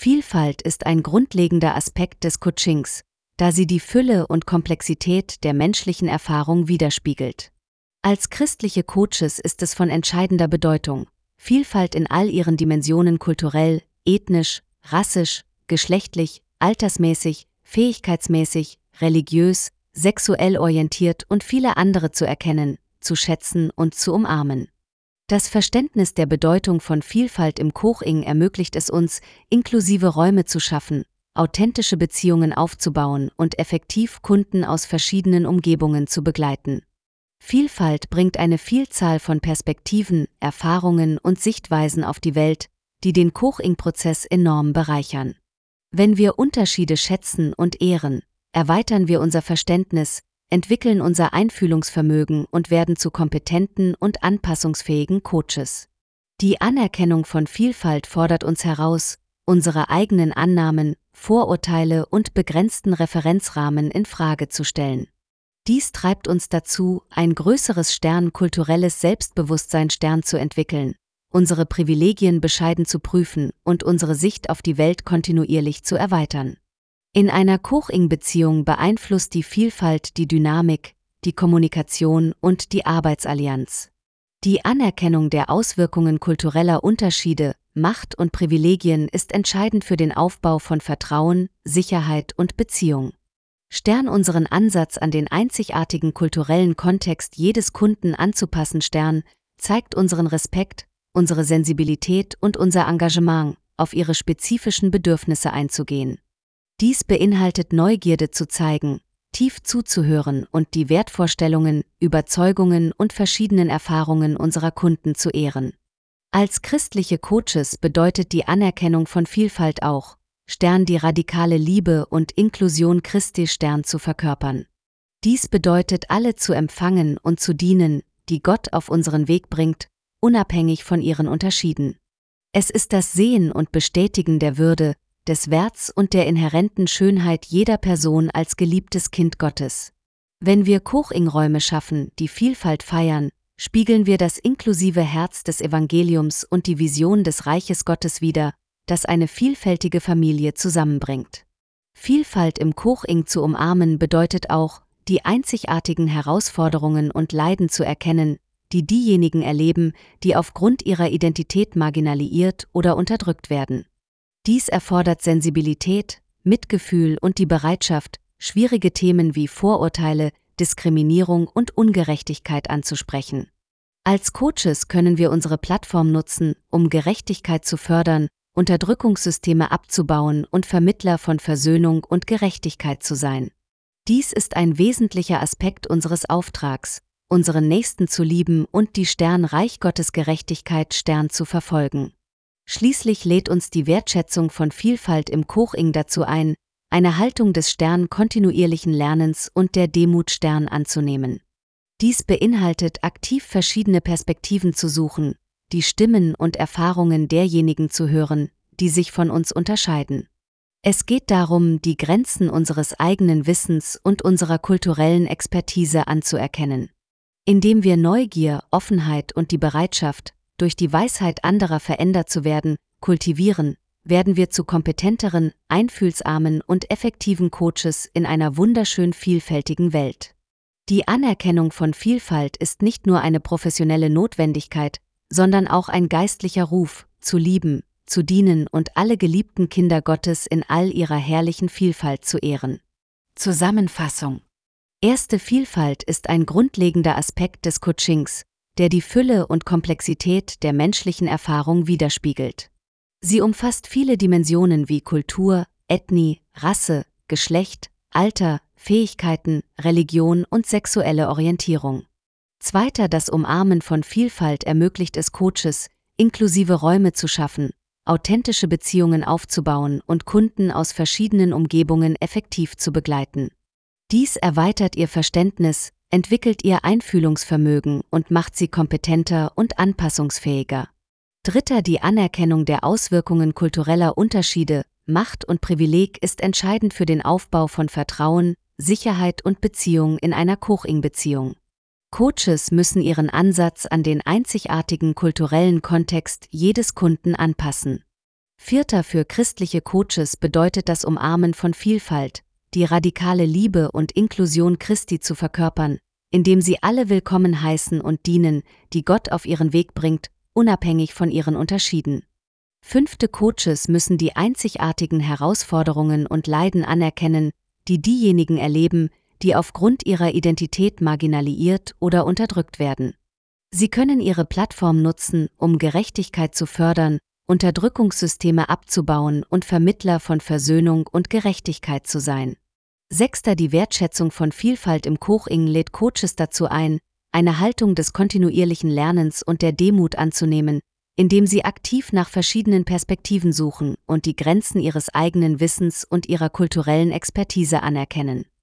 Vielfalt ist ein grundlegender Aspekt des Coachings, da sie die Fülle und Komplexität der menschlichen Erfahrung widerspiegelt. Als christliche Coaches ist es von entscheidender Bedeutung, Vielfalt in all ihren Dimensionen kulturell, ethnisch, rassisch, geschlechtlich, altersmäßig, fähigkeitsmäßig, religiös, sexuell orientiert und viele andere zu erkennen, zu schätzen und zu umarmen. Das Verständnis der Bedeutung von Vielfalt im Coaching ermöglicht es uns, inklusive Räume zu schaffen, authentische Beziehungen aufzubauen und effektiv Kunden aus verschiedenen Umgebungen zu begleiten. Vielfalt bringt eine Vielzahl von Perspektiven, Erfahrungen und Sichtweisen auf die Welt, die den Coaching-Prozess enorm bereichern. Wenn wir Unterschiede schätzen und ehren, erweitern wir unser Verständnis, entwickeln unser Einfühlungsvermögen und werden zu kompetenten und anpassungsfähigen Coaches. Die Anerkennung von Vielfalt fordert uns heraus, unsere eigenen Annahmen, Vorurteile und begrenzten Referenzrahmen in Frage zu stellen. Dies treibt uns dazu, ein größeres kulturelles Selbstbewusstsein zu entwickeln, unsere Privilegien bescheiden zu prüfen und unsere Sicht auf die Welt kontinuierlich zu erweitern. In einer Coaching-Beziehung beeinflusst die Vielfalt die Dynamik, die Kommunikation und die Arbeitsallianz. Die Anerkennung der Auswirkungen kultureller Unterschiede, Macht und Privilegien ist entscheidend für den Aufbau von Vertrauen, Sicherheit und Beziehung. Unseren Ansatz an den einzigartigen kulturellen Kontext jedes Kunden anzupassen zeigt unseren Respekt, unsere Sensibilität und unser Engagement, auf ihre spezifischen Bedürfnisse einzugehen. Dies beinhaltet Neugierde zu zeigen, tief zuzuhören und die Wertvorstellungen, Überzeugungen und verschiedenen Erfahrungen unserer Kunden zu ehren. Als christliche Coaches bedeutet die Anerkennung von Vielfalt auch, die radikale Liebe und Inklusion Christi zu verkörpern. Dies bedeutet, alle zu empfangen und zu dienen, die Gott auf unseren Weg bringt, unabhängig von ihren Unterschieden. Es ist das Sehen und Bestätigen der Würde, des Werts und der inhärenten Schönheit jeder Person als geliebtes Kind Gottes. Wenn wir Coaching-Räume schaffen, die Vielfalt feiern, spiegeln wir das inklusive Herz des Evangeliums und die Vision des Reiches Gottes wider, das eine vielfältige Familie zusammenbringt. Vielfalt im Coaching zu umarmen bedeutet auch, die einzigartigen Herausforderungen und Leiden zu erkennen, die diejenigen erleben, die aufgrund ihrer Identität marginalisiert oder unterdrückt werden. Dies erfordert Sensibilität, Mitgefühl und die Bereitschaft, schwierige Themen wie Vorurteile, Diskriminierung und Ungerechtigkeit anzusprechen. Als Coaches können wir unsere Plattform nutzen, um Gerechtigkeit zu fördern, Unterdrückungssysteme abzubauen und Vermittler von Versöhnung und Gerechtigkeit zu sein. Dies ist ein wesentlicher Aspekt unseres Auftrags, unseren Nächsten zu lieben und die Reich Gottes Gerechtigkeit zu verfolgen. Schließlich lädt uns die Wertschätzung von Vielfalt im Coaching dazu ein, eine Haltung des kontinuierlichen Lernens und der Demut anzunehmen. Dies beinhaltet, aktiv verschiedene Perspektiven zu suchen, die Stimmen und Erfahrungen derjenigen zu hören, die sich von uns unterscheiden. Es geht darum, die Grenzen unseres eigenen Wissens und unserer kulturellen Expertise anzuerkennen. Indem wir Neugier, Offenheit und die Bereitschaft, durch die Weisheit anderer verändert zu werden, kultivieren, werden wir zu kompetenteren, einfühlsamen und effektiven Coaches in einer wunderschön vielfältigen Welt. Die Anerkennung von Vielfalt ist nicht nur eine professionelle Notwendigkeit, sondern auch ein geistlicher Ruf, zu lieben, zu dienen und alle geliebten Kinder Gottes in all ihrer herrlichen Vielfalt zu ehren. Zusammenfassung: Erste Vielfalt ist ein grundlegender Aspekt des Coachings, der die Fülle und Komplexität der menschlichen Erfahrung widerspiegelt. Sie umfasst viele Dimensionen wie Kultur, Ethnie, Rasse, Geschlecht, Alter, Fähigkeiten, Religion und sexuelle Orientierung. Das Umarmen von Vielfalt ermöglicht es Coaches, inklusive Räume zu schaffen, authentische Beziehungen aufzubauen und Kunden aus verschiedenen Umgebungen effektiv zu begleiten. Dies erweitert ihr Verständnis, entwickelt ihr Einfühlungsvermögen und macht sie kompetenter und anpassungsfähiger. Die Anerkennung der Auswirkungen kultureller Unterschiede, Macht und Privileg ist entscheidend für den Aufbau von Vertrauen, Sicherheit und Beziehung in einer Coaching-Beziehung. Coaches müssen ihren Ansatz an den einzigartigen kulturellen Kontext jedes Kunden anpassen. Vierter, für christliche Coaches bedeutet das Umarmen von Vielfalt, die radikale Liebe und Inklusion Christi zu verkörpern, indem sie alle willkommen heißen und dienen, die Gott auf ihren Weg bringt, unabhängig von ihren Unterschieden. Fünfte, Coaches müssen die einzigartigen Herausforderungen und Leiden anerkennen, die diejenigen erleben, die aufgrund ihrer Identität marginalisiert oder unterdrückt werden. Sie können ihre Plattform nutzen, um Gerechtigkeit zu fördern, Unterdrückungssysteme abzubauen und Vermittler von Versöhnung und Gerechtigkeit zu sein. Sechster, die Wertschätzung von Vielfalt im Coaching lädt Coaches dazu ein, eine Haltung des kontinuierlichen Lernens und der Demut anzunehmen, indem sie aktiv nach verschiedenen Perspektiven suchen und die Grenzen ihres eigenen Wissens und ihrer kulturellen Expertise anerkennen.